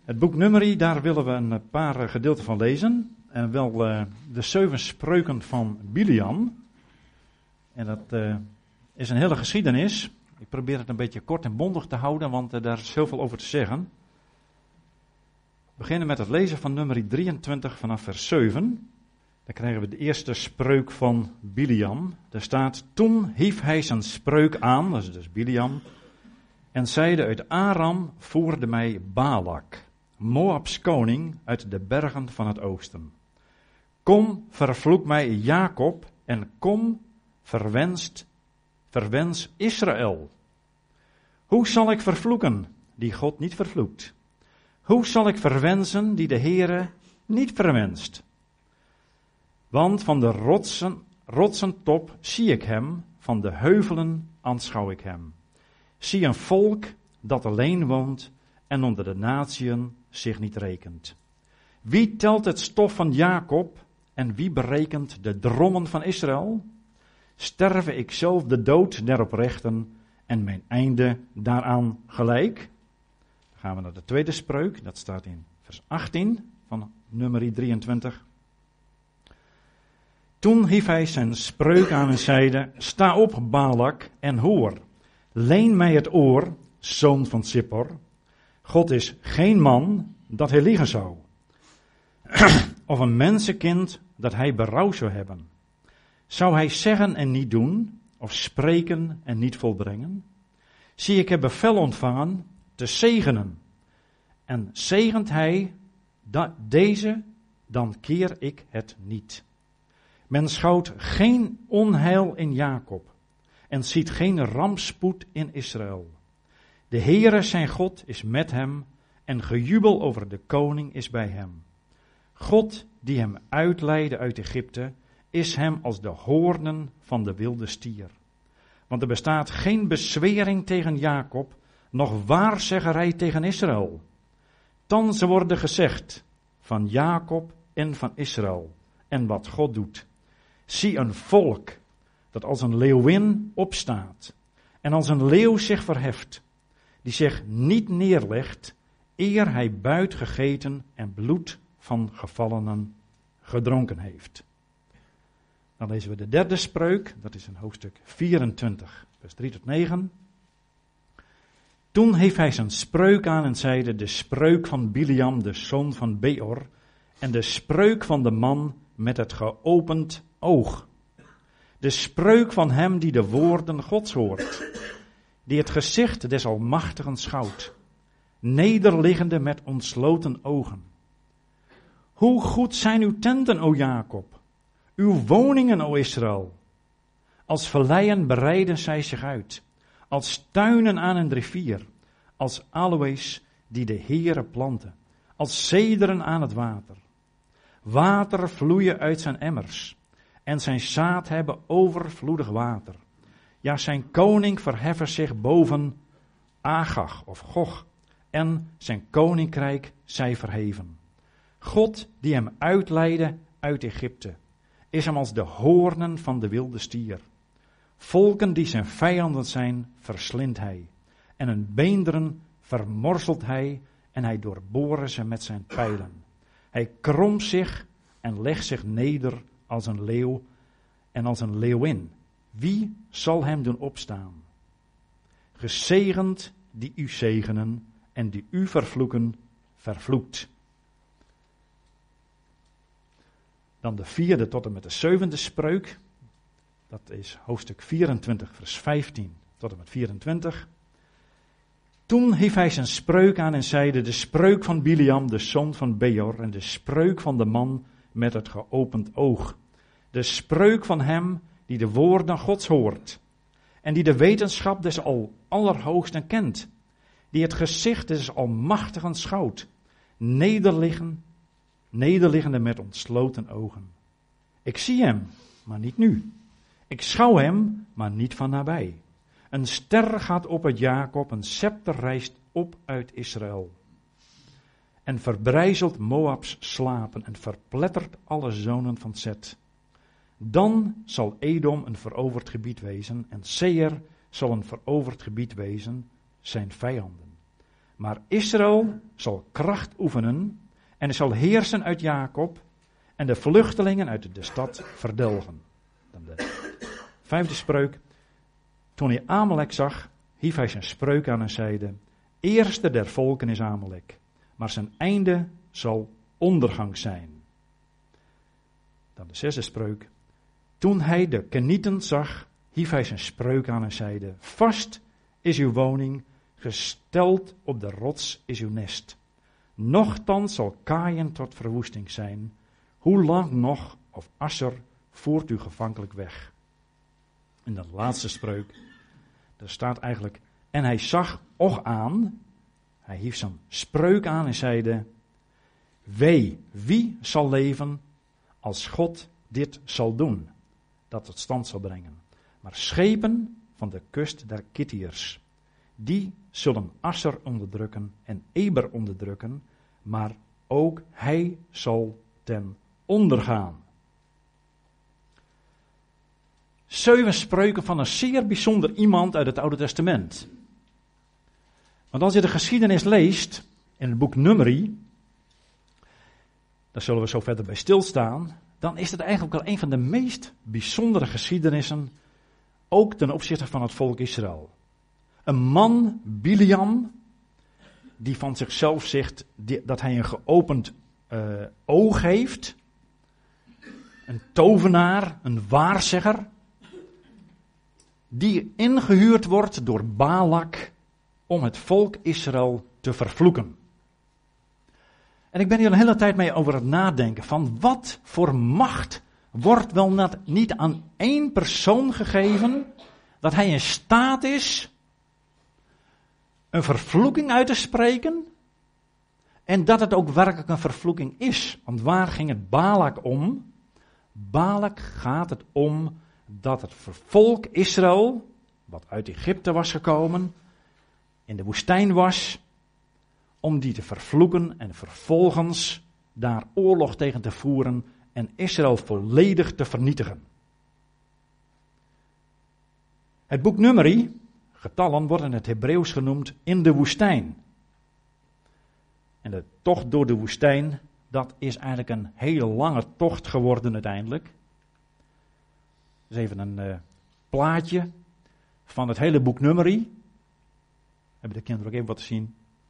Het boek Numeri, daar willen we een paar gedeelten van lezen. En wel de 7 spreuken van Bileam. En dat is een hele geschiedenis. Ik probeer het een beetje kort en bondig te houden, want daar is heel veel over te zeggen. We beginnen met het lezen van Numeri 23 vanaf vers 7. Dan krijgen we de eerste spreuk van Bileam. Daar staat: Toen hief hij zijn spreuk aan, dat is dus Bileam, en zeide: Uit Aram voerde mij Balak, Moabs koning, uit de bergen van het oosten. Kom, vervloek mij Jacob, en kom, verwens Israël. Hoe zal ik vervloeken, die God niet vervloekt? Hoe zal ik verwensen, die de Heere niet verwenst? Want van de rotsentop zie ik hem, van de heuvelen aanschouw ik hem. Zie een volk dat alleen woont en onder de natieën zich niet rekent. Wie telt het stof van Jacob en wie berekent de drommen van Israël? Sterve ik zelf de dood der oprechten en mijn einde daaraan gelijk? Dan gaan we naar de tweede spreuk, dat staat in vers 18 van Numeri 23. Toen hief hij zijn spreuk aan en zeide: Sta op, Balak, en hoor. Leen mij het oor, zoon van Zippor. God is geen man dat hij liegen zou. Of een mensenkind dat hij berouw zou hebben. Zou hij zeggen en niet doen, of spreken en niet volbrengen? Zie, ik heb bevel ontvangen te zegenen. En zegent hij deze, dan keer ik het niet. Men schouwt geen onheil in Jacob en ziet geen rampspoed in Israël. De Heere zijn God is met hem en gejubel over de koning is bij hem. God die hem uitleidde uit Egypte is hem als de hoornen van de wilde stier. Want er bestaat geen bezwering tegen Jacob, noch waarzeggerij tegen Israël. Thans worden gezegd van Jacob en van Israël en wat God doet. Zie een volk dat als een leeuwin opstaat en als een leeuw zich verheft, die zich niet neerlegt, eer hij buit gegeten en bloed van gevallenen gedronken heeft. Dan lezen we de derde spreuk, dat is in hoofdstuk 24, vers 3 tot 9. Toen hief hij zijn spreuk aan en zeide: De spreuk van Bileam, de zoon van Beor, en de spreuk van de man met het geopend oog. De spreuk van hem die de woorden Gods hoort, die het gezicht des Almachtigen schouwt, nederliggende met ontsloten ogen. Hoe goed zijn uw tenten, o Jacob, uw woningen, o Israël. Als valleien bereiden zij zich uit, als tuinen aan een rivier, als aloës die de Heere planten, als cederen aan het water. Water vloeien uit zijn emmers, en zijn zaad hebben overvloedig water. Ja, zijn koning verheffen zich boven Agag of Gog, en zijn koninkrijk zij verheven. God die hem uitleidde uit Egypte, is hem als de hoornen van de wilde stier. Volken die zijn vijanden zijn, verslindt hij. En hun beenderen vermorselt hij en hij doorboren ze met zijn pijlen. Hij kromt zich en legt zich neder als een leeuw en als een leeuwin. Wie zal hem doen opstaan? Gezegend die u zegenen en die u vervloeken, vervloekt. Dan de 4e tot en met de 7e spreuk. Dat is hoofdstuk 24, vers 15 tot en met 24. Toen hief hij zijn spreuk aan en zeide: De spreuk van Bileam, de zoon van Beor, en de spreuk van de man met het geopend oog. De spreuk van hem die de woorden Gods hoort, en die de wetenschap des Allerhoogsten kent, die het gezicht des Almachtigen schouwt, nederliggende met ontsloten ogen. Ik zie hem, maar niet nu. Ik schouw hem, maar niet van nabij. Een ster gaat op uit Jacob, een scepter rijst op uit Israël. En verbrijzelt Moabs slapen en verplettert alle zonen van Zet. Dan zal Edom een veroverd gebied wezen en Seir zal een veroverd gebied wezen, zijn vijanden. Maar Israël zal kracht oefenen en zal heersen uit Jacob en de vluchtelingen uit de stad verdelgen. Dan de 5e spreuk. Toen hij Amalek zag, hief hij zijn spreuk aan en zeide: Eerste der volken is Amalek, maar zijn einde zal ondergang zijn. Dan de 6e spreuk. Toen hij de Kenieten zag, hief hij zijn spreuk aan en zeide: Vast is uw woning, gesteld op de rots is uw nest. Nochtans zal Kaaien tot verwoesting zijn. Hoe lang nog, of Asser, voert u gevankelijk weg? En de laatste spreuk, daar staat eigenlijk: En hij zag Och aan, hij hief zijn spreuk aan en zeide: Wee, wie zal leven als God dit zal doen, dat tot stand zal brengen? Maar schepen van de kust der Kittiërs, die zullen Asser onderdrukken en Eber onderdrukken, maar ook hij zal ten onder gaan. 7 spreuken van een zeer bijzonder iemand uit het Oude Testament. Want als je de geschiedenis leest in het boek Numeri, daar zullen we zo verder bij stilstaan, dan is het eigenlijk wel een van de meest bijzondere geschiedenissen, ook ten opzichte van het volk Israël. Een man, Biliam, die van zichzelf zegt dat hij een geopend oog heeft, een tovenaar, een waarzegger, die ingehuurd wordt door Balak om het volk Israël te vervloeken. En ik ben hier een hele tijd mee over het nadenken van wat voor macht wordt wel niet aan één persoon gegeven, dat hij in staat is een vervloeking uit te spreken en dat het ook werkelijk een vervloeking is. Want waar ging het Balak om? Balak gaat het om dat het volk Israël, wat uit Egypte was gekomen, in de woestijn was, om die te vervloeken en vervolgens daar oorlog tegen te voeren en Israël volledig te vernietigen. Het boek Numeri, getallen, wordt in het Hebreeuws genoemd in de woestijn. En de tocht door de woestijn, dat is eigenlijk een hele lange tocht geworden uiteindelijk. Dus even een plaatje van het hele boek Numeri. Hebben de kinderen ook even wat te zien?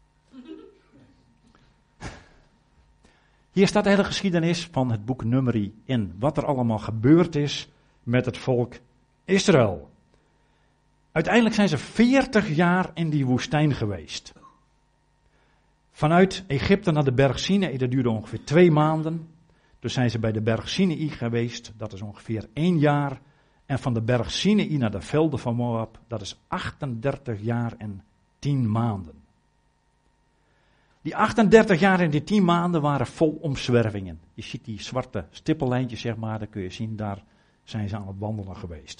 Hier staat de hele geschiedenis van het boek Numeri in. Wat er allemaal gebeurd is met het volk Israël. Uiteindelijk zijn ze 40 jaar in die woestijn geweest. Vanuit Egypte naar de berg Sinaï, dat duurde ongeveer 2 maanden. Toen zijn ze bij de berg Sinaï geweest, dat is ongeveer 1 jaar. En van de berg Sinaï naar de velden van Moab, dat is 38 jaar en 10 maanden. Die 38 jaar en die 10 maanden waren vol omzwervingen. Je ziet die zwarte stippellijntjes, zeg maar, daar kun je zien, daar zijn ze aan het wandelen geweest.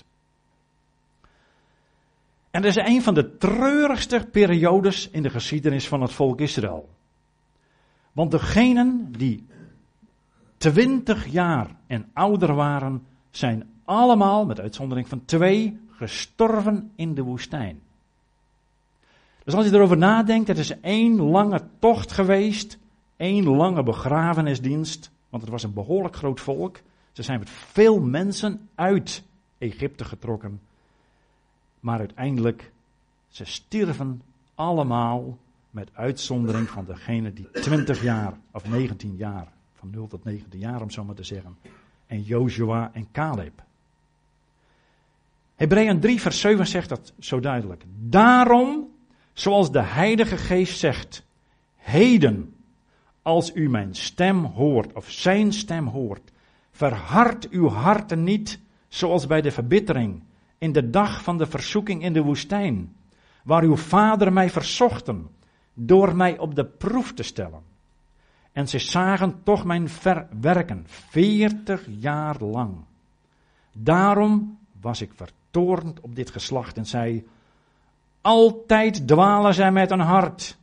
En dat is een van de treurigste periodes in de geschiedenis van het volk Israël. Want degenen die 20 jaar en ouder waren, zijn allemaal, met uitzondering van 2, gestorven in de woestijn. Dus als je erover nadenkt, het is 1 lange tocht geweest, 1 lange begrafenisdienst, want het was een behoorlijk groot volk. Ze zijn met veel mensen uit Egypte getrokken. Maar uiteindelijk, ze stierven allemaal met uitzondering van degene die 20 jaar of 19 jaar, van 0 tot 19 jaar om zo maar te zeggen, en Jozua en Caleb. Hebreeën 3 vers 7 zegt dat zo duidelijk. Daarom, zoals de Heilige Geest zegt, heden, als u mijn stem hoort, of zijn stem hoort, verhard uw harten niet, zoals bij de verbittering, in de dag van de verzoeking in de woestijn, waar uw vader mij verzochten, door mij op de proef te stellen. En ze zagen toch mijn werken, 40 jaar lang. Daarom was ik vertoornd op dit geslacht en zei, altijd dwalen zij met een hart.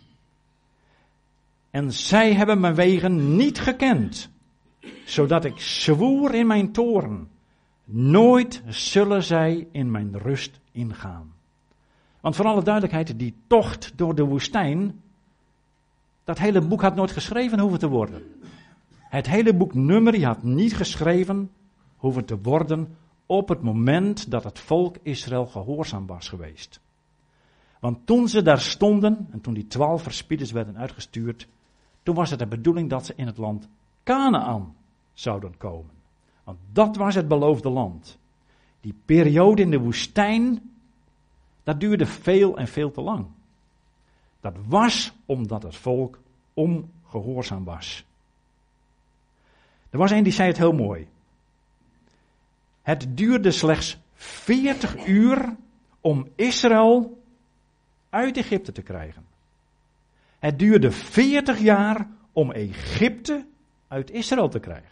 En zij hebben mijn wegen niet gekend, zodat ik zwoer in mijn toorn, nooit zullen zij in mijn rust ingaan. Want voor alle duidelijkheid, die tocht door de woestijn, dat hele boek had nooit geschreven hoeven te worden. Het hele boek Numeri had niet geschreven hoeven te worden op het moment dat het volk Israël gehoorzaam was geweest. Want toen ze daar stonden, en toen die 12 verspieders werden uitgestuurd, toen was het de bedoeling dat ze in het land Kanaan zouden komen. Want dat was het beloofde land. Die periode in de woestijn, dat duurde veel en veel te lang. Dat was omdat het volk ongehoorzaam was. Er was een die zei het heel mooi. Het duurde slechts 40 uur om Israël uit Egypte te krijgen. Het duurde 40 jaar om Egypte uit Israël te krijgen.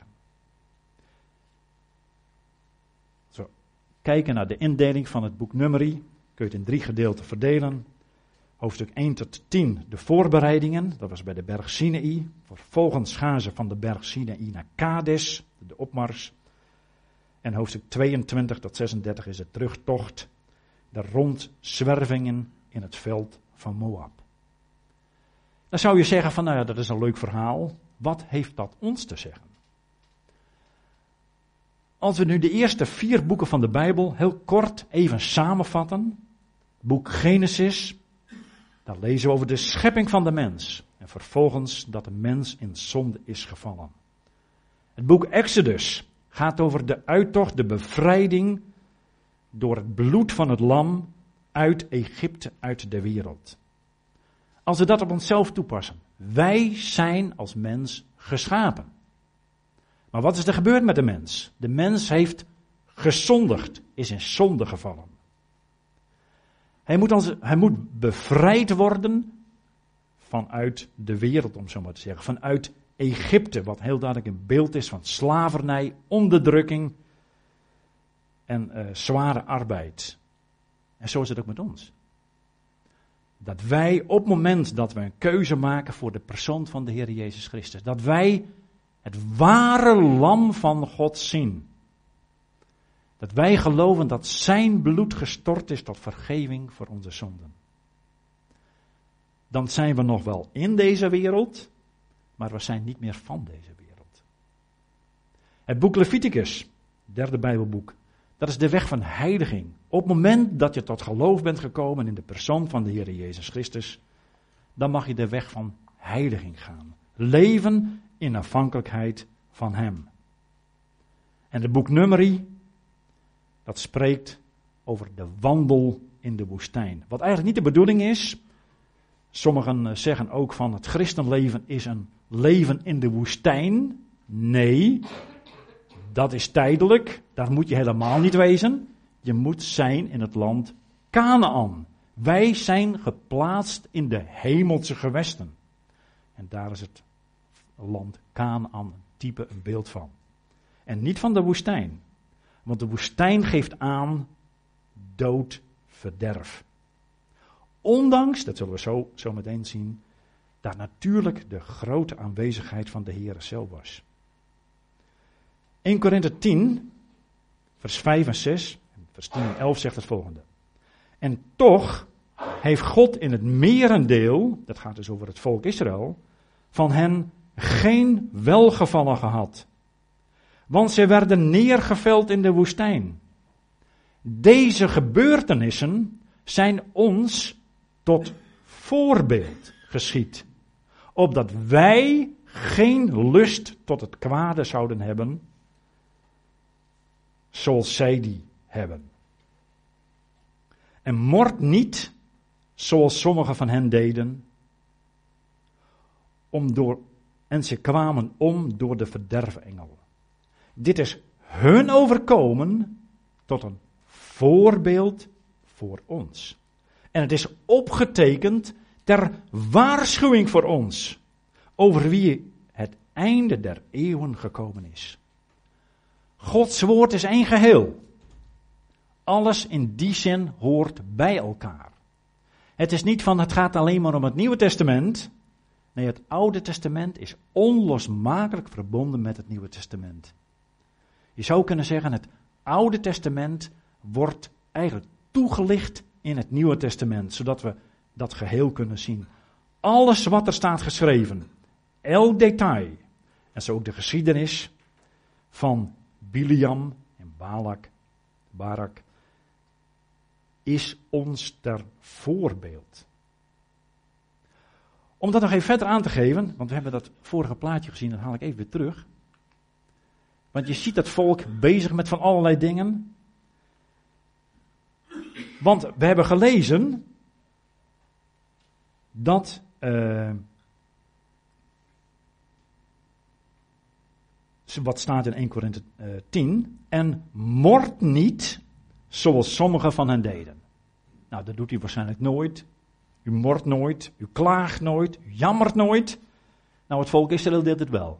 Zo, kijken naar de indeling van het boek Numeri, kun je het in 3 gedeelten verdelen. Hoofdstuk 1 tot 10, de voorbereidingen, dat was bij de berg Sinaï. Vervolgens gaan ze van de berg Sinaï naar Kades, de opmars. En hoofdstuk 22 tot 36 is de terugtocht, de rondzwervingen in het veld van Moab. Dan zou je zeggen van, nou ja, dat is een leuk verhaal. Wat heeft dat ons te zeggen? Als we nu de eerste 4 boeken van de Bijbel heel kort even samenvatten. Boek Genesis, dan lezen we over de schepping van de mens. En vervolgens dat de mens in zonde is gevallen. Het boek Exodus gaat over de uittocht, de bevrijding door het bloed van het lam uit Egypte, uit de wereld. Als we dat op onszelf toepassen. Wij zijn als mens geschapen. Maar wat is er gebeurd met de mens? De mens heeft gezondigd, is in zonde gevallen. Hij moet bevrijd worden vanuit de wereld, om zo maar te zeggen. Vanuit Egypte, wat heel duidelijk een beeld is van slavernij, onderdrukking en zware arbeid. En zo is het ook met ons. Dat wij op het moment dat we een keuze maken voor de persoon van de Heer Jezus Christus, dat wij het ware lam van God zien. Dat wij geloven dat zijn bloed gestort is tot vergeving voor onze zonden. Dan zijn we nog wel in deze wereld, maar we zijn niet meer van deze wereld. Het boek Leviticus, derde Bijbelboek, dat is de weg van heiliging. Op het moment dat je tot geloof bent gekomen in de persoon van de Heer Jezus Christus, dan mag je de weg van heiliging gaan. Leven in afhankelijkheid van Hem. En het boek Numeri, dat spreekt over de wandel in de woestijn. Wat eigenlijk niet de bedoeling is. Sommigen zeggen ook van het christenleven is een leven in de woestijn. Nee, dat is tijdelijk. Daar moet je helemaal niet wezen. Je moet zijn in het land Kanaan. Wij zijn geplaatst in de hemelse gewesten. En daar is het land Kanaan een type, een beeld van. En niet van de woestijn. Want de woestijn geeft aan dood, verderf. Ondanks, dat zullen we zo meteen zien, daar natuurlijk de grote aanwezigheid van de Heer zelf was. 1 Korinthe 10, vers 5 en 6, vers 10 en 11 zegt het volgende. En toch heeft God in het merendeel, dat gaat dus over het volk Israël, van hen geen welgevallen gehad. Want zij werden neergeveld in de woestijn. Deze gebeurtenissen zijn ons tot voorbeeld geschied. Opdat wij geen lust tot het kwade zouden hebben, zoals zij die hebben. En mord niet, zoals sommigen van hen deden, en ze kwamen om door de verderfengel. Dit is hun overkomen tot een voorbeeld voor ons. En het is opgetekend ter waarschuwing voor ons, over wie het einde der eeuwen gekomen is. Gods woord is één geheel. Alles in die zin hoort bij elkaar. Het is niet van het gaat alleen maar om het Nieuwe Testament. Nee, het Oude Testament is onlosmakelijk verbonden met het Nieuwe Testament. Je zou kunnen zeggen, het Oude Testament wordt eigenlijk toegelicht in het Nieuwe Testament, zodat we dat geheel kunnen zien. Alles wat er staat geschreven, elk detail, en zo ook de geschiedenis van Biliam en Barak, is ons ter voorbeeld. Om dat nog even verder aan te geven, want we hebben dat vorige plaatje gezien, dat haal ik even weer terug. Want je ziet dat volk bezig met van allerlei dingen. Want we hebben gelezen dat wat staat in 1 Korinthe 10, en mord niet zoals sommigen van hen deden. Nou, dat doet u waarschijnlijk nooit. U mordt nooit, u klaagt nooit, u jammert nooit. Nou, het volk Israël deed het wel.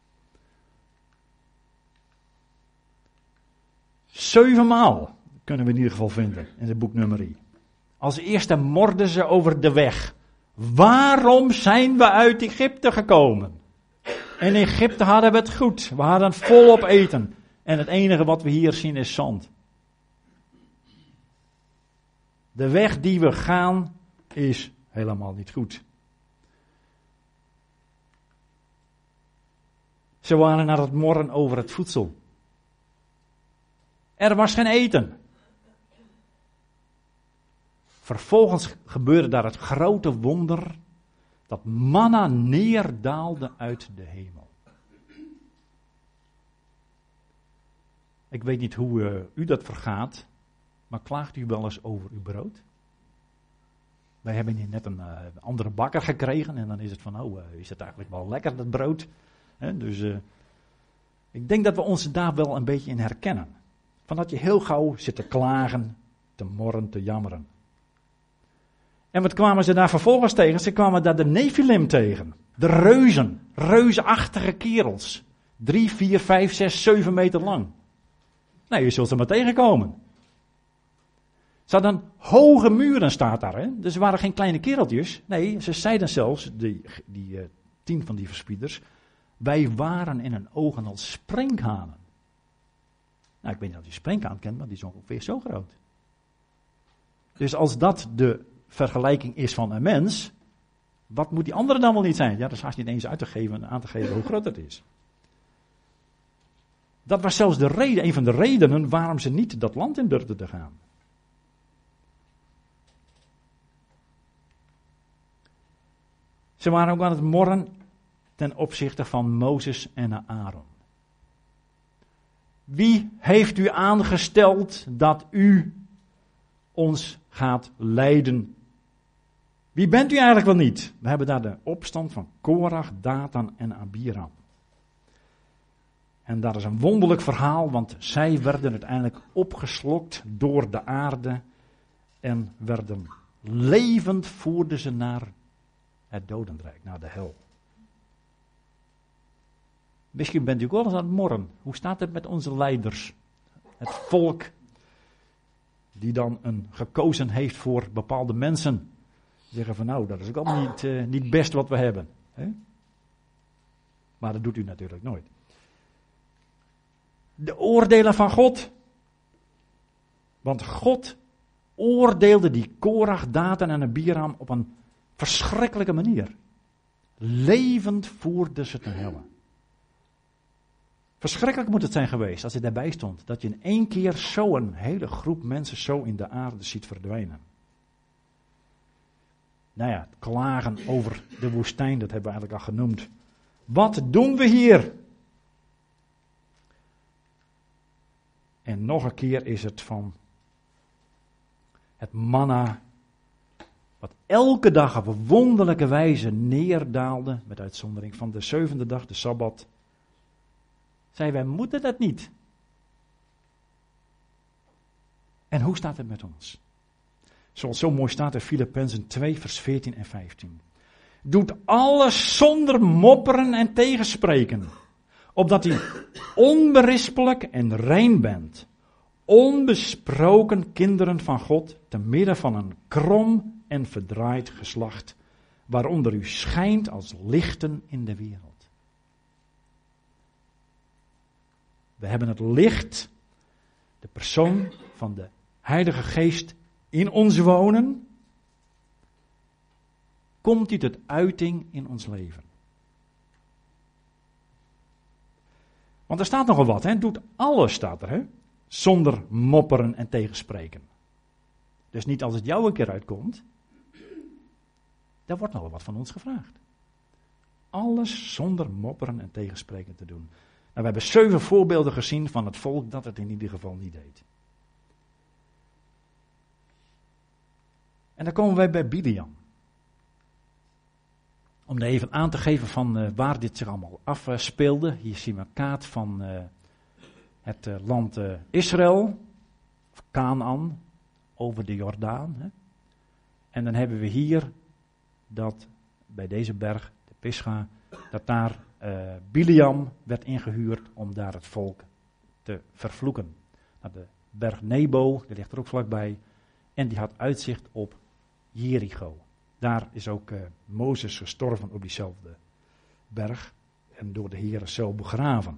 7 maal kunnen we in ieder geval vinden in het boek Numeri. Als eerste morden ze over de weg. Waarom zijn we uit Egypte gekomen? In Egypte hadden we het goed. We hadden volop eten. En het enige wat we hier zien is zand. De weg die we gaan is helemaal niet goed. Ze waren naar het morren over het voedsel. Er was geen eten. Vervolgens gebeurde daar het grote wonder dat manna neerdaalde uit de hemel. Ik weet niet hoe u dat vergaat, maar klaagt u wel eens over uw brood? Wij hebben hier net een andere bakker gekregen en dan is het van, is het eigenlijk wel lekker dat brood? Dus ik denk dat we ons daar wel een beetje in herkennen. Van dat je heel gauw zit te klagen, te morren, te jammeren. En wat kwamen ze daar vervolgens tegen? Ze kwamen daar de Nephilim tegen. De reuzen, reusachtige kerels. 3, 4, 5, 6, 7 meter lang. Nou, je zult ze maar tegenkomen. Ze hadden hoge muren, staat daar. Hè? Dus ze waren geen kleine kereltjes. Nee, ze zeiden zelfs, die 10 van die verspieders, wij waren in hun ogen als sprinkhanen. Nou, ik weet niet of je sprinkhaan kent, maar die is ongeveer zo groot. Dus als dat de vergelijking is van een mens, wat moet die andere dan wel niet zijn? Ja, dat is haast niet eens aan te geven hoe groot het is. Dat was zelfs een van de redenen waarom ze niet dat land in durfden te gaan. Ze waren ook aan het morren ten opzichte van Mozes en Aaron. Wie heeft u aangesteld dat u ons gaat leiden? Wie bent u eigenlijk wel niet? We hebben daar de opstand van Korach, Datan en Abiram. En dat is een wonderlijk verhaal, want zij werden uiteindelijk opgeslokt door de aarde en werden levend, voerden ze naar het dodenrijk, naar de hel. Misschien bent u ook wel eens aan het morren. Hoe staat het met onze leiders? Het volk die dan een gekozen heeft voor bepaalde mensen. Zeggen van dat is ook allemaal niet best wat we hebben. Hè? Maar dat doet u natuurlijk nooit. De oordelen van God. Want God oordeelde die Korach, Datan en Abiram op een verschrikkelijke manier. Levend voerde ze ten helle. Verschrikkelijk moet het zijn geweest als je daarbij stond. Dat je in één keer zo'n hele groep mensen zo in de aarde ziet verdwijnen. Nou ja, het klagen over de woestijn, dat hebben we eigenlijk al genoemd. Wat doen we hier? En nog een keer is het van het manna, wat elke dag op een wonderlijke wijze neerdaalde, met uitzondering van de 7e dag, de Sabbat. Zei, wij moeten dat niet. En hoe staat het met ons? Zoals zo mooi staat in Filippenzen 2 vers 14 en 15. Doet alles zonder mopperen en tegenspreken, opdat u onberispelijk en rein bent, onbesproken kinderen van God, te midden van een krom en verdraaid geslacht, waaronder u schijnt als lichten in de wereld. We hebben het licht, de persoon van de Heilige Geest, in ons wonen, komt die tot uiting in ons leven. Want er staat nogal wat, hè? Doet alles, staat er, hè? Zonder mopperen en tegenspreken. Dus niet als het jou een keer uitkomt, daar wordt nogal wat van ons gevraagd. Alles zonder mopperen en tegenspreken te doen. Nou, we hebben 7 voorbeelden gezien van het volk dat het in ieder geval niet deed. En dan komen wij bij Bileam. Om er even aan te geven van waar dit zich allemaal afspeelde. Hier zien we een kaart van het land Israël, of Canaan, over de Jordaan. Hè. En dan hebben we hier dat bij deze berg, de Pisga, dat daar Bileam werd ingehuurd om daar het volk te vervloeken. Nou, de berg Nebo, die ligt er ook vlakbij, en die had uitzicht op Jericho. Daar is ook Mozes gestorven op diezelfde berg en door de Heere zelf begraven.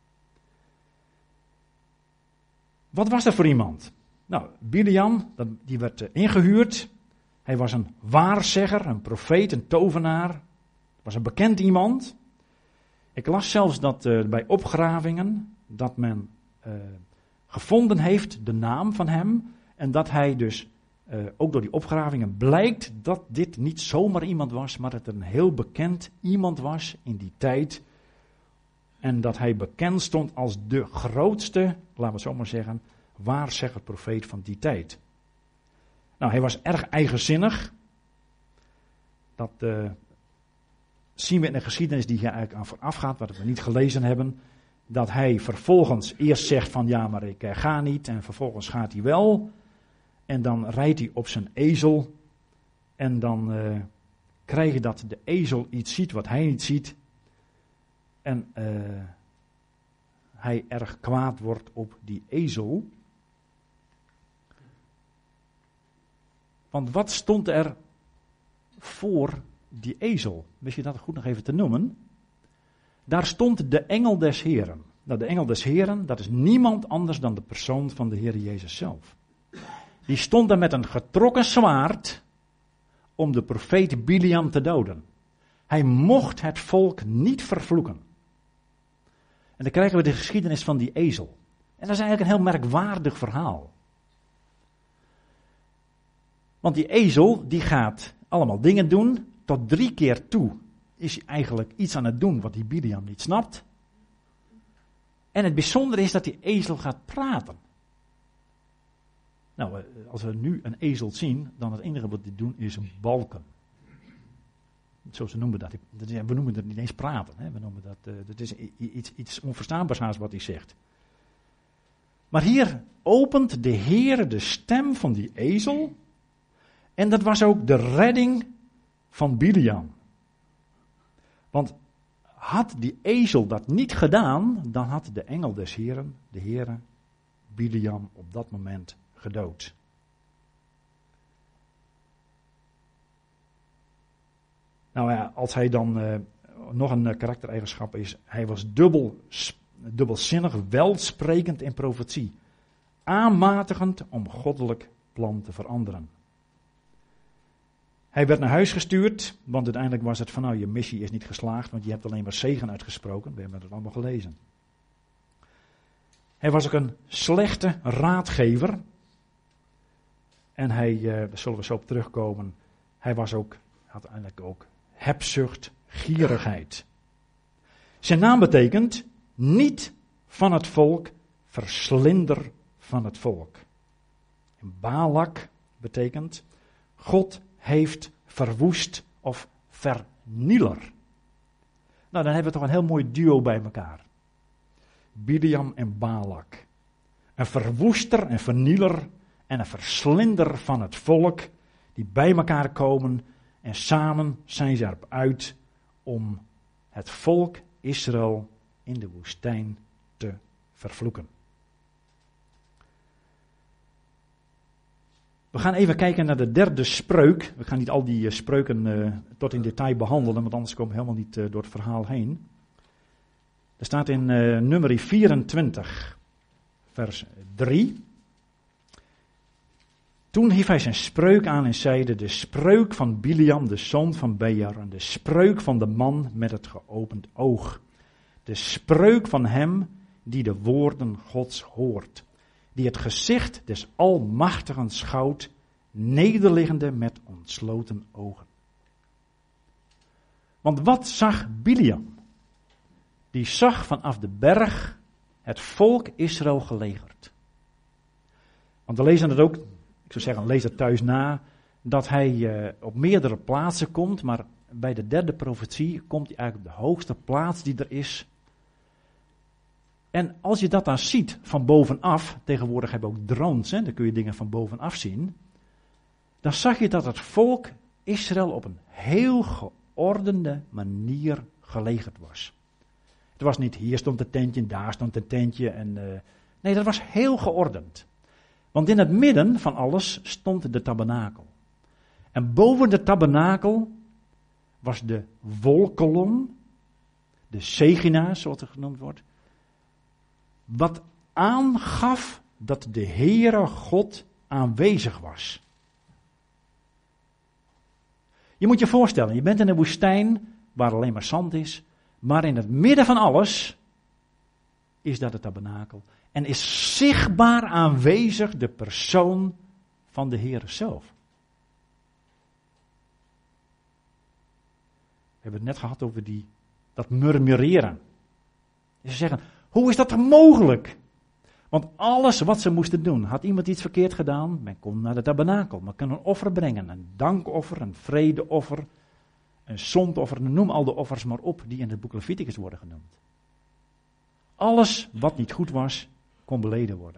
Wat was dat voor iemand? Nou, Bileam, die werd ingehuurd. Hij was een waarzegger, een profeet, een tovenaar. Was een bekend iemand. Ik las zelfs dat bij opgravingen dat men gevonden heeft de naam van hem. En dat hij dus ook door die opgravingen blijkt dat dit niet zomaar iemand was, maar dat het een heel bekend iemand was in die tijd. En dat hij bekend stond als de grootste, laten we het zo maar zeggen, waarzegger profeet van die tijd. Nou, hij was erg eigenzinnig. Dat zien we in de geschiedenis die hier eigenlijk aan vooraf gaat, wat we niet gelezen hebben. Dat hij vervolgens eerst zegt van ja, maar ik ga niet. En vervolgens gaat hij wel. En dan rijdt hij op zijn ezel. En dan krijg je dat de ezel iets ziet wat hij niet ziet. En hij erg kwaad wordt op die ezel. Want wat stond er voor die ezel? Wist je dat goed nog even te noemen? Daar stond de engel des Heren. Nou, de engel des Heren, dat is niemand anders dan de persoon van de Heer Jezus zelf. Die stond daar met een getrokken zwaard om de profeet Bileam te doden. Hij mocht het volk niet vervloeken. En dan krijgen we de geschiedenis van die ezel. En dat is eigenlijk een heel merkwaardig verhaal. Want die ezel, die gaat allemaal dingen doen. Tot 3 keer toe is hij eigenlijk iets aan het doen wat die Bileam niet snapt. En het bijzondere is dat die ezel gaat praten. Nou, als we nu een ezel zien, dan het enige wat die doen is balken. Zo ze noemen dat. We noemen dat niet eens praten. Hè. We noemen dat is iets onverstaanbaars haast wat hij zegt. Maar hier opent de Heer de stem van die ezel. En dat was ook de redding van Bileam. Want had die ezel dat niet gedaan, dan had de engel des Heren, de Heere, Bileam op dat moment gedood. Nou ja, als hij dan nog een karaktereigenschap is, hij was dubbelzinnig, welsprekend in profetie. Aanmatigend om goddelijk plan te veranderen. Hij werd naar huis gestuurd, want uiteindelijk was het van nou, je missie is niet geslaagd, want je hebt alleen maar zegen uitgesproken. We hebben het allemaal gelezen. Hij was ook een slechte raadgever. En hij, daar zullen we zo op terugkomen, hij had uiteindelijk ook hebzucht, gierigheid. Zijn naam betekent niet van het volk, verslinder van het volk. En Balak betekent God heeft verwoest of vernieler. Nou, dan hebben we toch een heel mooi duo bij elkaar. Bileam en Balak. Een verwoester, een vernieler en een verslinder van het volk die bij elkaar komen en samen zijn ze erop uit om het volk Israël in de woestijn te vervloeken. We gaan even kijken naar de derde spreuk. We gaan niet al die spreuken tot in detail behandelen, want anders komen we helemaal niet door het verhaal heen. Er staat in nummer 24, vers 3. Toen hief hij zijn spreuk aan en zeide, de spreuk van Biliam, de zoon van Beor, en de spreuk van de man met het geopend oog. De spreuk van hem die de woorden Gods hoort, die het gezicht des Almachtigen schouwt, nederliggende met ontsloten ogen. Want wat zag Biliam? Die zag vanaf de berg het volk Israël gelegerd. Want we lezen het ook, ik zou zeggen, lees het thuis na, dat hij op meerdere plaatsen komt, maar bij de derde profetie komt hij eigenlijk op de hoogste plaats die er is. En als je dat dan ziet van bovenaf, tegenwoordig hebben we ook drones, hè, dan kun je dingen van bovenaf zien, dan zag je dat het volk Israël op een heel geordende manier gelegerd was. Het was niet hier stond een tentje en daar stond een tentje. Nee, dat was heel geordend. Want in het midden van alles stond de tabernakel. En boven de tabernakel was de wolkolom, de segina, zoals het genoemd wordt, wat aangaf dat de Heere God aanwezig was. Je moet je voorstellen, je bent in een woestijn waar alleen maar zand is, maar in het midden van alles is dat de tabernakel. En is zichtbaar aanwezig de persoon van de Heere zelf. We hebben het net gehad over dat murmureren. Ze zeggen, hoe is dat mogelijk? Want alles wat ze moesten doen, had iemand iets verkeerd gedaan, men kon naar de tabernakel. Men kon een offer brengen, een dankoffer, een vredeoffer, een zondoffer, noem al de offers maar op die in het boek Leviticus worden genoemd. Alles wat niet goed was, kon beleden worden.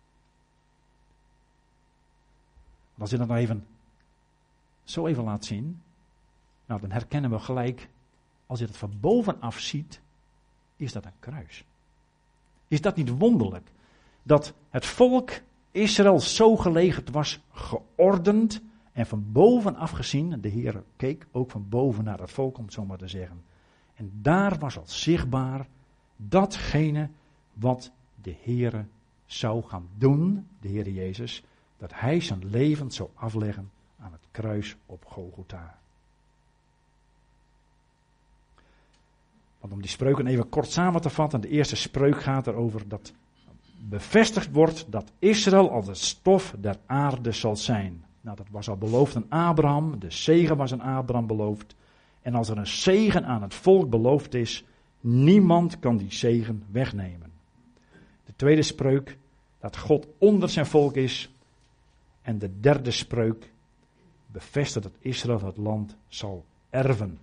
Als je dat nou even laat zien, nou dan herkennen we gelijk, als je het van bovenaf ziet, is dat een kruis. Is dat niet wonderlijk? Dat het volk Israël zo gelegerd was, geordend en van bovenaf gezien, de Heer keek ook van boven naar het volk, om het zo maar te zeggen. En daar was al zichtbaar datgene wat de Heer zou gaan doen, de Heer Jezus, dat hij zijn leven zou afleggen aan het kruis op Golgotha. Want om die spreuken even kort samen te vatten, de eerste spreuk gaat erover dat bevestigd wordt dat Israël als het stof der aarde zal zijn. Nou, dat was al beloofd aan Abraham, de zegen was aan Abraham beloofd. En als er een zegen aan het volk beloofd is, niemand kan die zegen wegnemen. De tweede spreuk, dat God onder zijn volk is. En de derde spreuk, bevestigt dat Israël het land zal erven.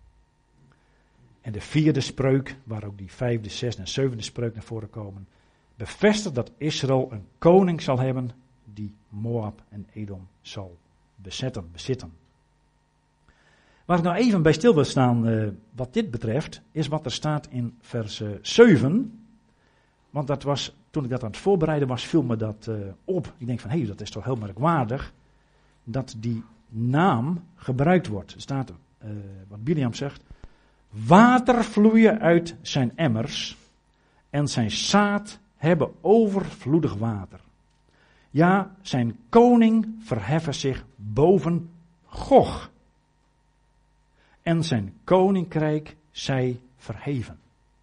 En de vierde spreuk, waar ook die vijfde, zesde en zevende spreuk naar voren komen, bevestigt dat Israël een koning zal hebben die Moab en Edom zal bezitten. Waar ik nou even bij stil wil staan wat dit betreft, is wat er staat in vers 7. Want dat was, toen ik dat aan het voorbereiden was, viel me dat op. Ik denk van, dat is toch heel merkwaardig dat die naam gebruikt wordt. Er staat, wat Biliam zegt, water vloeien uit zijn emmers en zijn zaad hebben overvloedig water. Ja, zijn koning verheffen zich boven Gog. En zijn koninkrijk zij verheven.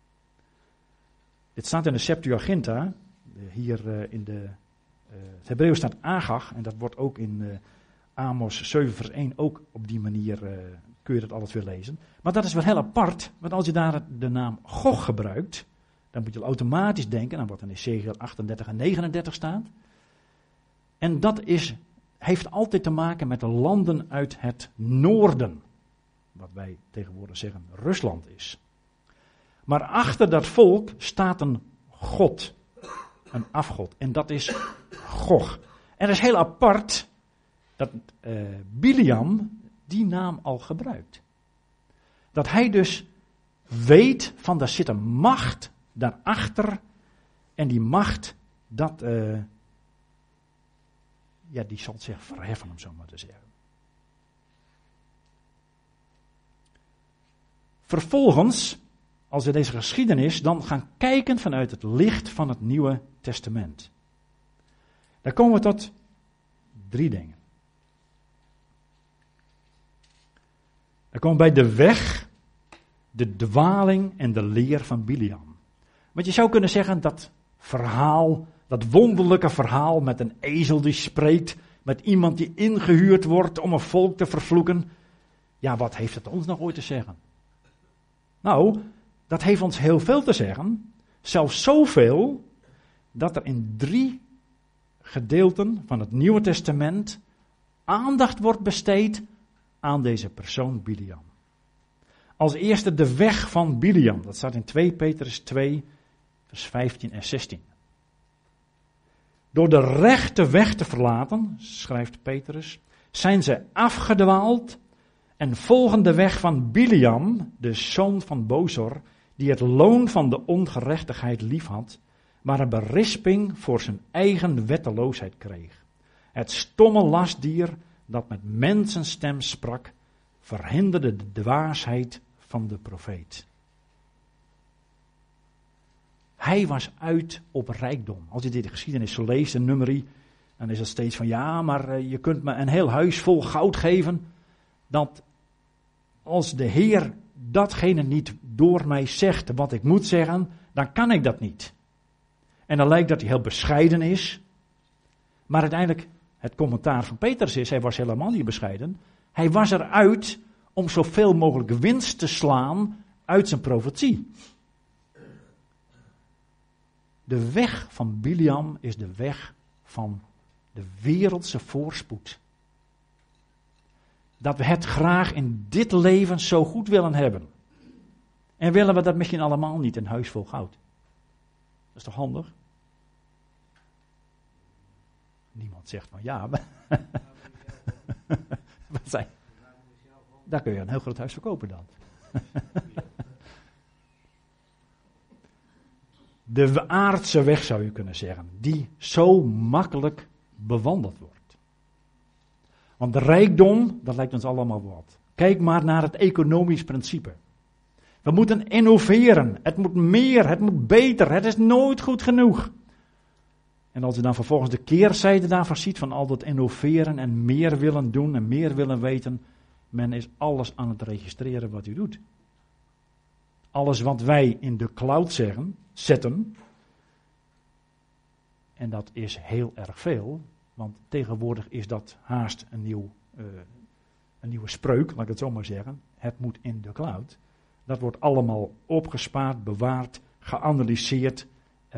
Dit staat in de Septuaginta, hier in het Hebreeuws staat Agag, en dat wordt ook in Amos 7 vers 1 ook op die manier, kun je dat alles weer lezen. Maar dat is wel heel apart, want als je daar de naam Gog gebruikt, dan moet je automatisch denken aan wat in Ezekiel 38 en 39 staat. En dat heeft altijd te maken met de landen uit het noorden. Wat wij tegenwoordig zeggen Rusland is. Maar achter dat volk staat een god. Een afgod. En dat is Gog. En dat is heel apart dat Biliam die naam al gebruikt. Dat hij dus weet van daar zit een macht daarachter. En die macht, die zal zich verheffen, om zo maar te zeggen. Vervolgens, als we deze geschiedenis dan gaan kijken vanuit het licht van het Nieuwe Testament. Dan komen we tot 3 dingen. Dan komen we bij de weg, de dwaling en de leer van Biliam. Want je zou kunnen zeggen dat verhaal, dat wonderlijke verhaal met een ezel die spreekt, met iemand die ingehuurd wordt om een volk te vervloeken. Ja, wat heeft het ons nog ooit te zeggen? Nou, dat heeft ons heel veel te zeggen. Zelfs zoveel dat er in 3 gedeelten van het Nieuwe Testament aandacht wordt besteed aan deze persoon Biliam. Als eerste de weg van Biliam. Dat staat in 2 Petrus 2, vers 15 en 16. Door de rechte weg te verlaten, schrijft Petrus, zijn ze afgedwaald en volgen de weg van Biliam, de zoon van Bozor, die het loon van de ongerechtigheid liefhad, maar een berisping voor zijn eigen wetteloosheid kreeg. Het stomme lastdier dat met mensenstem sprak, verhinderde de dwaasheid van de profeet. Hij was uit op rijkdom. Als je dit de geschiedenis zo leest, een nummerie, dan is het steeds van ja, maar je kunt me een heel huis vol goud geven. Dat als de Heer datgene niet door mij zegt wat ik moet zeggen, dan kan ik dat niet. En dan lijkt dat hij heel bescheiden is. Maar uiteindelijk, het commentaar van Petrus is, hij was helemaal niet bescheiden. Hij was eruit om zoveel mogelijk winst te slaan uit zijn profetie. De weg van Biliam is de weg van de wereldse voorspoed. Dat we het graag in dit leven zo goed willen hebben. En willen we dat misschien allemaal niet, een huis vol goud. Dat is toch handig? Niemand zegt van ja, maar wat zei? Daar kun je een heel groot huis verkopen dan. De aardse weg zou je kunnen zeggen, die zo makkelijk bewandeld wordt. Want de rijkdom, dat lijkt ons allemaal wat. Kijk maar naar het economisch principe. We moeten innoveren, het moet meer, het moet beter, het is nooit goed genoeg. En als je dan vervolgens de keerzijde daarvan ziet, van al dat innoveren en meer willen doen en meer willen weten, men is alles aan het registreren wat u doet. Alles wat wij in de cloud zetten, en dat is heel erg veel, want tegenwoordig is dat haast een nieuwe spreuk, laat ik het zo maar zeggen. Het moet in de cloud. Dat wordt allemaal opgespaard, bewaard, geanalyseerd.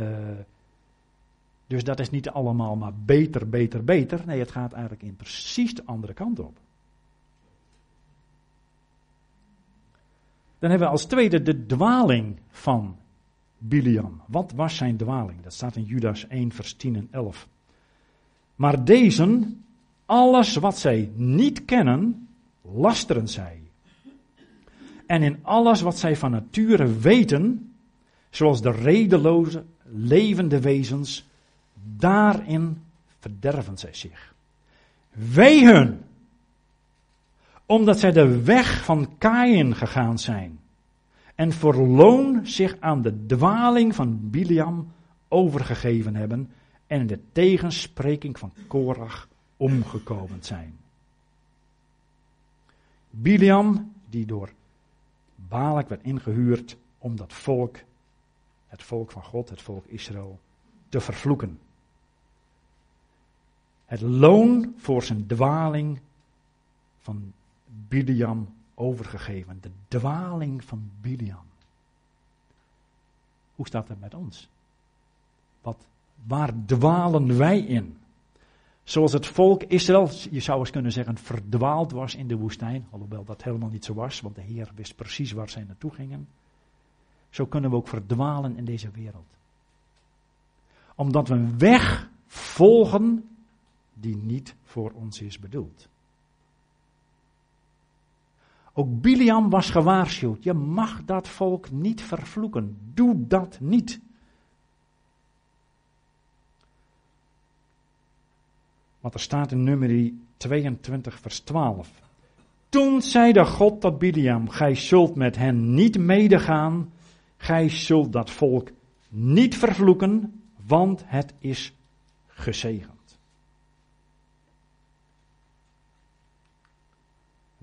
Dus dat is niet allemaal maar beter, beter, beter. Nee, het gaat eigenlijk in precies de andere kant op. Dan hebben we als tweede de dwaling van Biliam. Wat was zijn dwaling? Dat staat in Judas 1 vers 10 en 11. Maar deze, alles wat zij niet kennen, lasteren zij. En in alles wat zij van nature weten, zoals de redeloze, levende wezens, daarin verderven zij zich. Wee hun, omdat zij de weg van Kaïn gegaan zijn en voor loon zich aan de dwaling van Biliam overgegeven hebben en in de tegenspreking van Korach omgekomen zijn. Biliam, die door Balak werd ingehuurd om dat volk, het volk van God, het volk Israël, te vervloeken. Het loon voor zijn dwaling van Biliam overgegeven. De dwaling van Biliam. Hoe staat het met ons? Waar dwalen wij in? Zoals het volk Israël, je zou eens kunnen zeggen, verdwaald was in de woestijn. Alhoewel dat helemaal niet zo was, want de Heer wist precies waar zij naartoe gingen. Zo kunnen we ook verdwalen in deze wereld. Omdat we een weg volgen die niet voor ons is bedoeld. Ook Biliam was gewaarschuwd. Je mag dat volk niet vervloeken. Doe dat niet. Want er staat in Numeri 22 vers 12. Toen zeide God tot Biliam, gij zult met hen niet medegaan. Gij zult dat volk niet vervloeken, want het is gezegend.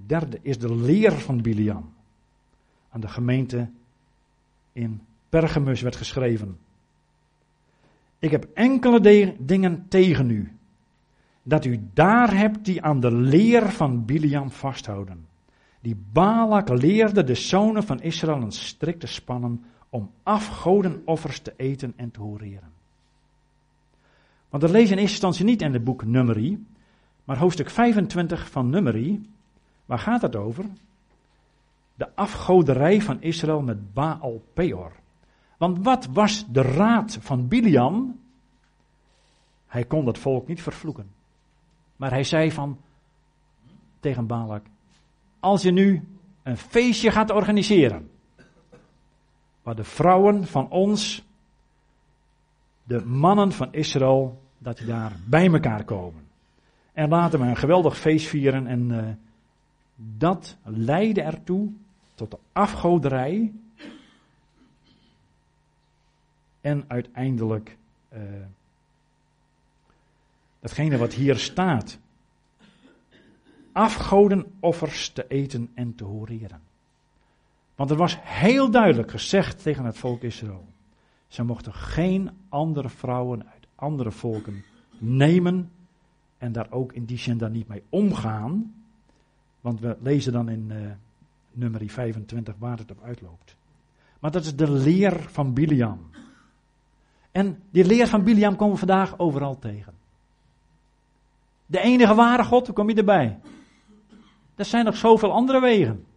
derde is de leer van Biliam. Aan de gemeente in Pergamus werd geschreven. Ik heb enkele dingen tegen u. Dat u daar hebt die aan de leer van Biliam vasthouden. Die Balak leerde de zonen van Israël een strik te spannen om afgodenoffers te eten en te horeren. Want dat lees je in eerste instantie niet in het boek Numeri, maar hoofdstuk 25 van Numeri, waar gaat het over? De afgoderij van Israël met Baal Peor. Want wat was de raad van Biliam? Hij kon het volk niet vervloeken. Maar hij zei tegen Balak, als je nu een feestje gaat organiseren, waar de vrouwen van ons, de mannen van Israël, dat die daar bij elkaar komen. En laten we een geweldig feest vieren en dat leidde ertoe tot de afgoderij en uiteindelijk datgene wat hier staat. Afgodenoffers te eten en te horeren. Want er was heel duidelijk gezegd tegen het volk Israël. Ze mochten geen andere vrouwen uit andere volken nemen en daar ook in die zin daar niet mee omgaan. Want we lezen dan in Numeri 25 waar het op uitloopt. Maar dat is de leer van Biliam. En die leer van Biliam komen we vandaag overal tegen. De enige ware God, hoe kom je erbij? Er zijn nog zoveel andere wegen.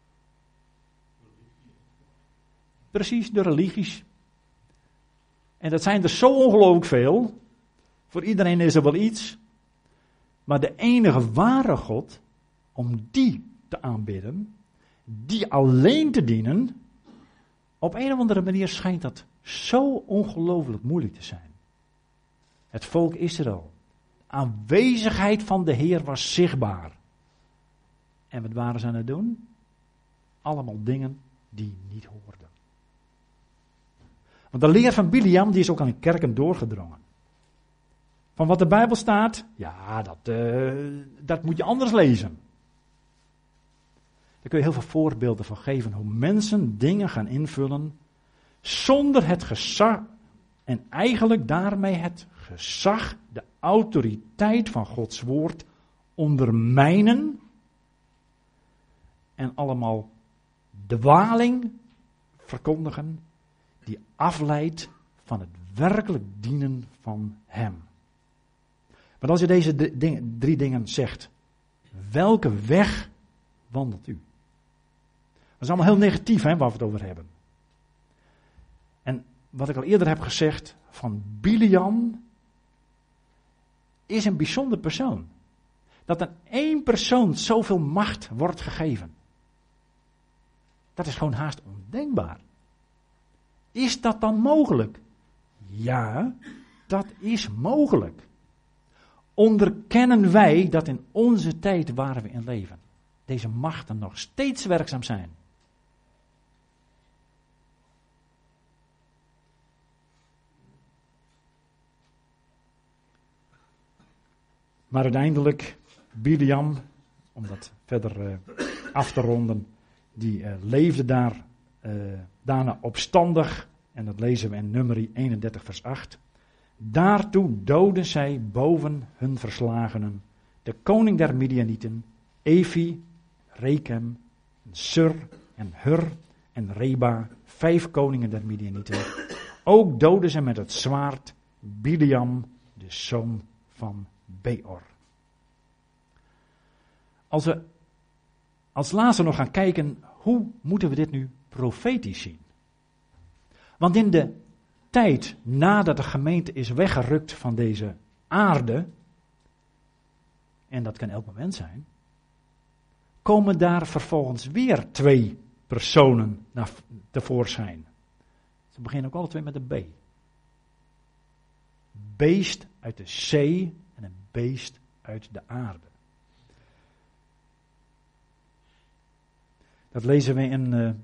Precies, de religies. En dat zijn er zo ongelooflijk veel. Voor iedereen is er wel iets. Maar de enige ware God, om die te aanbidden, die alleen te dienen, op een of andere manier schijnt dat zo ongelooflijk moeilijk te zijn. Het volk Israël. De aanwezigheid van de Heer was zichtbaar. En wat waren ze aan het doen? Allemaal dingen die niet hoorden. Want de leer van Biliam die is ook aan de kerken doorgedrongen. Van wat de Bijbel staat, ja, dat moet je anders lezen. Daar kun je heel veel voorbeelden van geven. Hoe mensen dingen gaan invullen zonder het gezag en eigenlijk daarmee het gezag, de autoriteit van Gods woord ondermijnen. En allemaal dwaling verkondigen die afleidt van het werkelijk dienen van Hem. Maar als je deze drie dingen zegt, welke weg wandelt u? Dat is allemaal heel negatief, hè, waar we het over hebben. En wat ik al eerder heb gezegd, van Biliam is een bijzonder persoon. Dat aan één persoon zoveel macht wordt gegeven. Dat is gewoon haast ondenkbaar. Is dat dan mogelijk? Ja, dat is mogelijk. Onderkennen wij dat in onze tijd waar we in leven, deze machten nog steeds werkzaam zijn? Maar uiteindelijk, Biliam, om dat verder af te ronden, die leefde daarna opstandig, en dat lezen we in Numeri 31 vers 8. Daartoe doodden zij boven hun verslagenen de koning der Midianieten, Evi, Rekem, Sur en Hur en Reba, 5 koningen der Midianieten. Ook doodden zij met het zwaard Biliam, de zoon van Beor. Als we als laatste nog gaan kijken, hoe moeten we dit nu profetisch zien? Want in de tijd nadat de gemeente is weggerukt van deze aarde, en dat kan elk moment zijn, komen daar vervolgens weer 2 personen tevoorschijn. Ze beginnen ook alle 2 met een B. Beest uit de zee en een beest uit de aarde. Dat lezen we in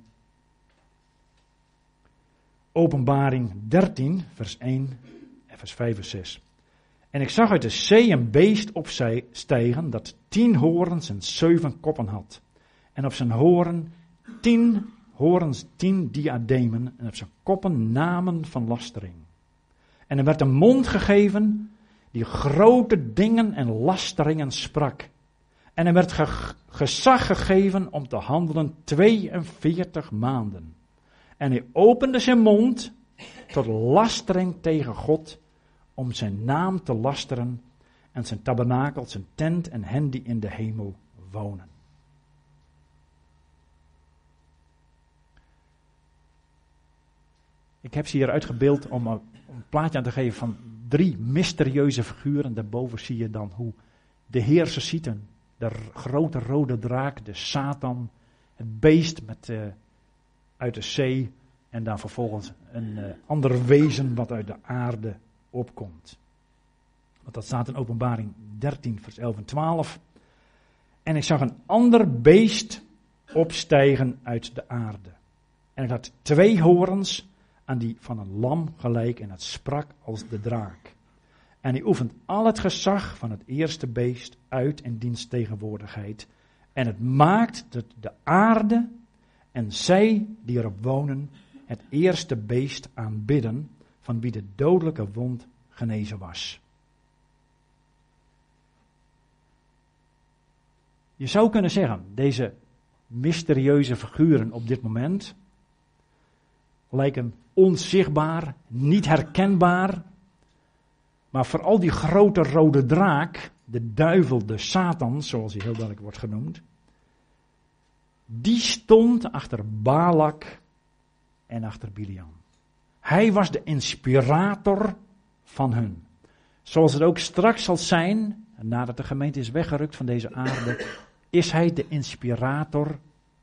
Openbaring 13, vers 1 en vers 5 en 6. En ik zag uit de zee een beest opstijgen dat 10 horens en 7 koppen had. En op zijn horen 10 horens, 10 diademen en op zijn koppen namen van lastering. En er werd een mond gegeven die grote dingen en lasteringen sprak. En er werd gezag gegeven om te handelen 42 maanden. En hij opende zijn mond tot lastering tegen God, om zijn naam te lasteren en zijn tabernakel, zijn tent en hen die in de hemel wonen. Ik heb ze hier uitgebeeld om een plaatje aan te geven van 3 mysterieuze figuren. Daarboven zie je dan hoe de heerser ziet hem. De grote rode draak, de Satan, het beest uit de zee en dan vervolgens een ander wezen wat uit de aarde opkomt. Want dat staat in Openbaring 13 vers 11 en 12. En ik zag een ander beest opstijgen uit de aarde. En het had 2 horens aan die van een lam gelijk en het sprak als de draak. En hij oefent al het gezag van het eerste beest uit in diens tegenwoordigheid. En het maakt dat de aarde en zij die erop wonen het eerste beest aanbidden, van wie de dodelijke wond genezen was. Je zou kunnen zeggen, deze mysterieuze figuren op dit moment lijken onzichtbaar, niet herkenbaar, maar vooral die grote rode draak, de duivel, de Satan, zoals hij heel duidelijk wordt genoemd, die stond achter Balak en achter Biliam. Hij was de inspirator van hun. Zoals het ook straks zal zijn, nadat de gemeente is weggerukt van deze aarde, is hij de inspirator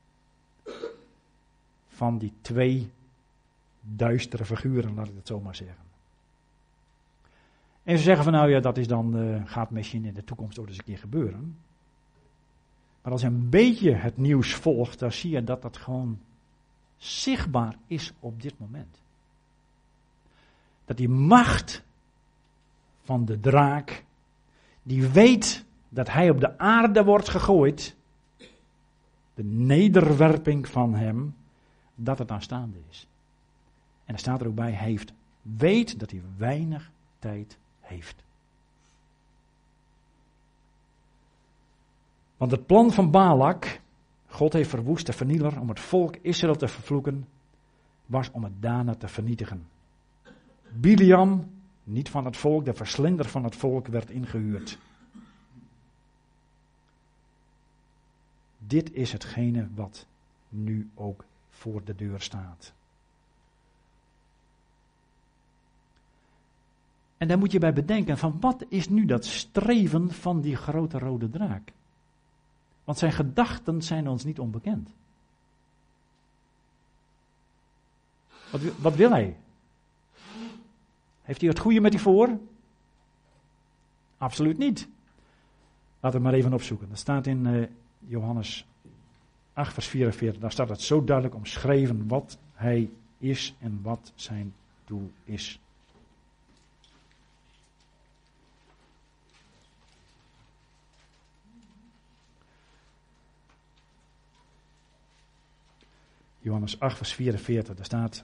van die 2 duistere figuren, laat ik het zo maar zeggen. En ze zeggen van nou ja, dat is dan, gaat misschien in de toekomst ook eens een keer gebeuren. Maar als je een beetje het nieuws volgt, dan zie je dat dat gewoon zichtbaar is op dit moment. Dat die macht van de draak, die weet dat hij op de aarde wordt gegooid, de nederwerping van hem, dat het aanstaande is. En er staat er ook bij, hij weet dat hij weinig tijd heeft. Want het plan van Balak, God heeft verwoest de vernieler om het volk Israël te vervloeken, was om het daarna te vernietigen. Biliam, niet van het volk, de verslinder van het volk, werd ingehuurd. Dit is hetgene wat nu ook voor de deur staat. En daar moet je bij bedenken van wat is nu dat streven van die grote rode draak? Want zijn gedachten zijn ons niet onbekend. Wat wil hij? Heeft hij het goede met die voor? Absoluut niet. Laten we maar even opzoeken. Dat staat in Johannes 8 vers 44. Daar staat het zo duidelijk omschreven wat hij is en wat zijn doel is. Johannes 8 vers 44, daar staat: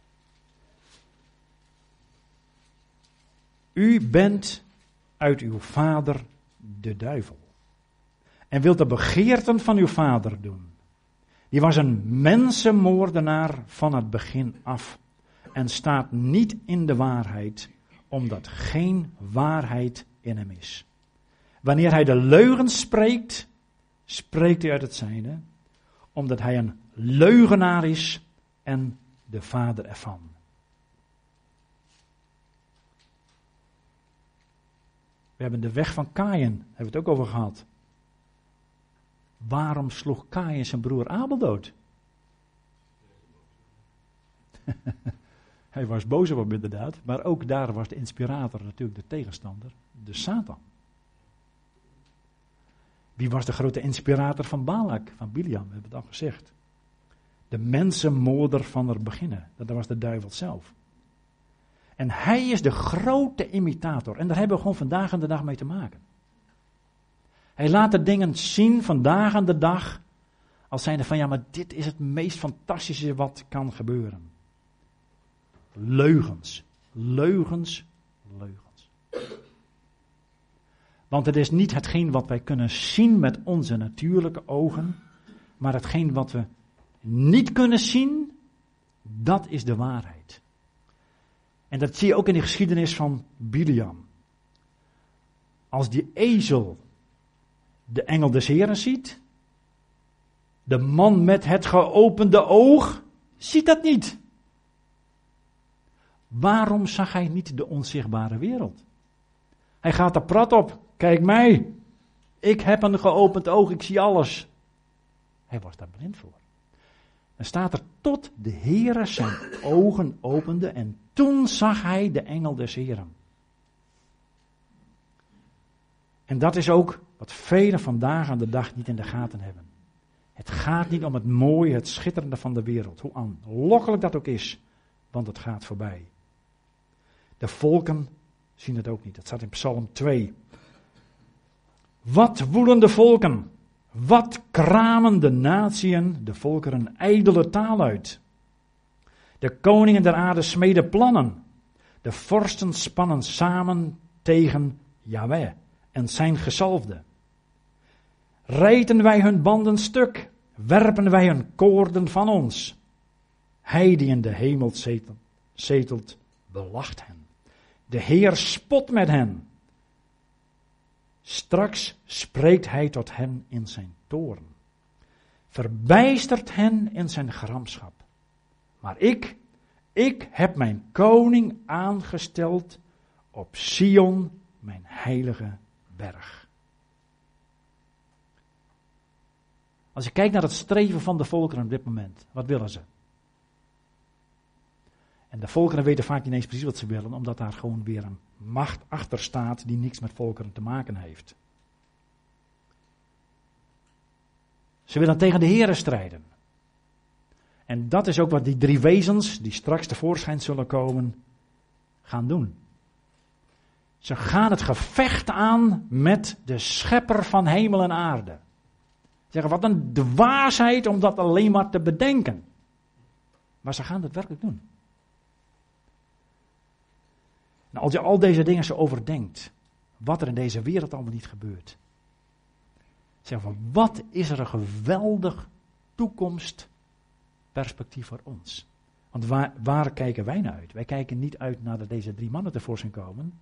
U bent uit uw vader de duivel en wilt de begeerten van uw vader doen. Die was een mensenmoordenaar van het begin af en staat niet in de waarheid, omdat geen waarheid in hem is. Wanneer hij de leugen spreekt, spreekt hij uit het zijne, omdat hij een leugenaar is en de vader ervan. We hebben de weg van Kaïn, hebben we het ook over gehad. Waarom sloeg Kaïn zijn broer Abel dood? Hij was boos op hem inderdaad, maar ook daar was de inspirator natuurlijk de tegenstander, de Satan. Wie was de grote inspirator van Balak, van Biliam, we hebben het al gezegd. De mensenmoorder van het beginnen, dat was de duivel zelf. En hij is de grote imitator. En daar hebben we gewoon vandaag aan de dag mee te maken. Hij laat de dingen zien vandaag aan de dag. Als zijnde van ja, maar dit is het meest fantastische wat kan gebeuren. Leugens. Leugens. Leugens. Want het is niet hetgeen wat wij kunnen zien met onze natuurlijke ogen. Maar hetgeen wat we niet kunnen zien, dat is de waarheid. En dat zie je ook in de geschiedenis van Biliam. Als die ezel de engel des Heren ziet, de man met het geopende oog ziet dat niet. Waarom zag hij niet de onzichtbare wereld? Hij gaat er prat op. Kijk mij. Ik heb een geopend oog. Ik zie alles. Hij was daar blind voor. Dan staat er tot de Heere zijn ogen opende en toen zag hij de engel des Heren. En dat is ook wat velen vandaag aan de dag niet in de gaten hebben. Het gaat niet om het mooie, het schitterende van de wereld. Hoe aanlokkelijk dat ook is, want het gaat voorbij. De volken zien het ook niet. Dat staat in Psalm 2. Wat woelen de volken? Wat kramen de natieën, de volkeren, ijdele taal uit? De koningen der aarde smeden plannen. De vorsten spannen samen tegen Jahweh en zijn gezalfde. Rijten wij hun banden stuk, werpen wij hun koorden van ons. Hij die in de hemel zetelt, belacht hen. De Heer spot met hen. Straks spreekt hij tot hen in zijn toorn. Verbijstert hen in zijn gramschap. Maar ik heb mijn koning aangesteld op Sion, mijn heilige berg. Als je kijkt naar het streven van de volkeren op dit moment, wat willen ze? En de volkeren weten vaak niet eens precies wat ze willen, omdat daar gewoon weer een macht achter staat die niks met volkeren te maken heeft. Ze willen tegen de Heere strijden. En dat is ook wat die drie wezens, die straks tevoorschijn zullen komen, gaan doen. Ze gaan het gevecht aan met de schepper van hemel en aarde. Zeggen, wat een dwaasheid om dat alleen maar te bedenken. Maar ze gaan het werkelijk doen. Nou, als je al deze dingen zo overdenkt, wat er in deze wereld allemaal niet gebeurt. Zeg van, wat is er een geweldig toekomstperspectief voor ons? Want waar kijken wij naar uit? Wij kijken niet uit naar dat deze drie mannen tevoorschijn komen.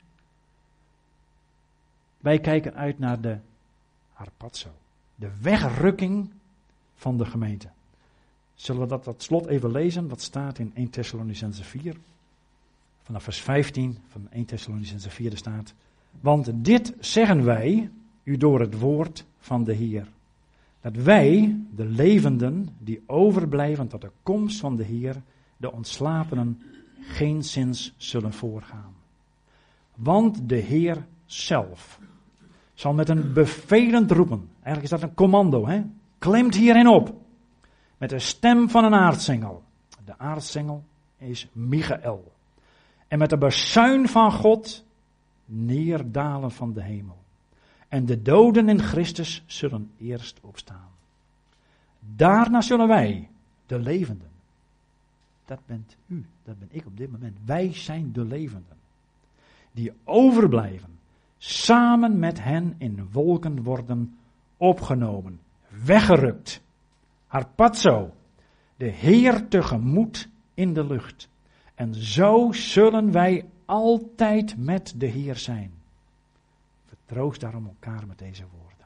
Wij kijken uit naar de harpazo. De wegrukking van de gemeente. Zullen we dat tot slot even lezen? Wat staat in 1 Thessalonicenzen 4. Vanaf vers 15 van 1 Thessalonicenzen 4 staat. Want dit zeggen wij u door het woord van de Heer. Dat wij, de levenden, die overblijven tot de komst van de Heer, de ontslapenen, geenszins zullen voorgaan. Want de Heer zelf zal met een bevelend roepen, eigenlijk is dat een commando, klimt hierin op, met de stem van een aartsengel. De aartsengel is Michael. En met de bazuin van God neerdalen van de hemel. En de doden in Christus zullen eerst opstaan. Daarna zullen wij, de levenden, dat bent u, dat ben ik op dit moment, wij zijn de levenden, die overblijven, samen met hen in wolken worden opgenomen, weggerukt. Harpazo, de Heer tegemoet in de lucht. En zo zullen wij altijd met de Heer zijn. Vertroost daarom elkaar met deze woorden.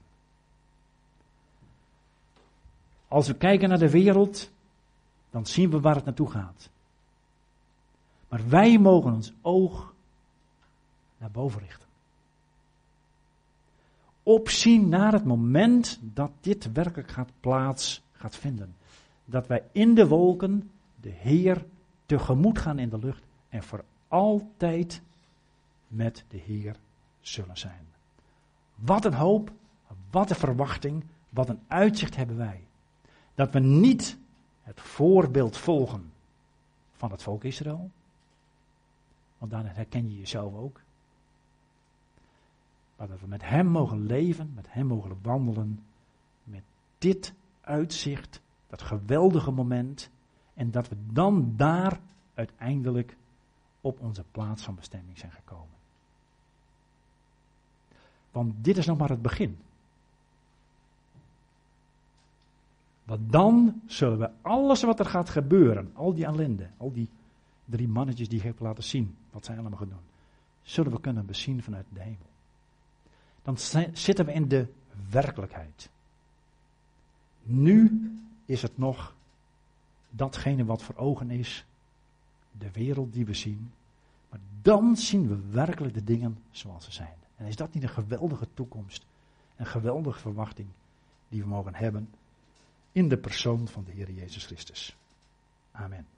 Als we kijken naar de wereld, dan zien we waar het naartoe gaat. Maar wij mogen ons oog naar boven richten. Opzien naar het moment dat dit werkelijk plaats gaat vinden. Dat wij in de wolken de Heer tegemoet gaan in de lucht en voor altijd met de Heer zullen zijn. Wat een hoop, wat een verwachting, wat een uitzicht hebben wij. Dat we niet het voorbeeld volgen van het volk Israël. Want dan herken je jezelf ook. Maar dat we met hem mogen leven, met hem mogen wandelen, met dit uitzicht, dat geweldige moment, en dat we dan daar uiteindelijk op onze plaats van bestemming zijn gekomen. Want dit is nog maar het begin. Want dan zullen we alles wat er gaat gebeuren, al die ellende, al die 3 mannetjes die ik heb laten zien, wat zij allemaal gaan doen, zullen we kunnen bezien vanuit de hemel. Dan zitten we in de werkelijkheid. Nu is het nog datgene wat voor ogen is, de wereld die we zien, maar dan zien we werkelijk de dingen zoals ze zijn. En is dat niet een geweldige toekomst, een geweldige verwachting die we mogen hebben in de persoon van de Heer Jezus Christus. Amen.